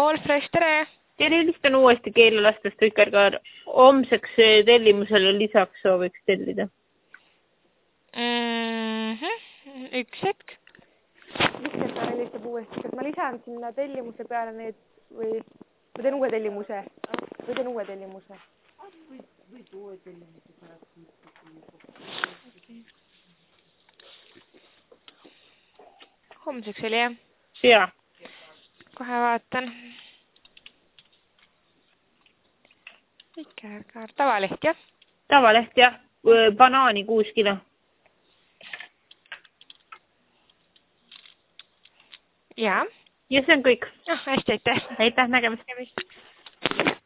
All Fresh, tere! Helistan uuesti keelelastest Vikerkaar. Homseks tellimusele lisaks sooviks tellida. Üks hetk. Vikerkaar helistab uuesti. Kas ma lisan sinna tellimuse peale need või teen uue tellimuse? Või teen uue tellimuse? Võid uue tellimuse pärast. Homseks oli jah? Jaa. Kohe vaatan. Vikerkaar. Tavaleht, jah? Tavaleht, jah. Banaani 6 kilo. Jaa. Ja see on kõik. Hästi, aitäh. Aitäh nägemist.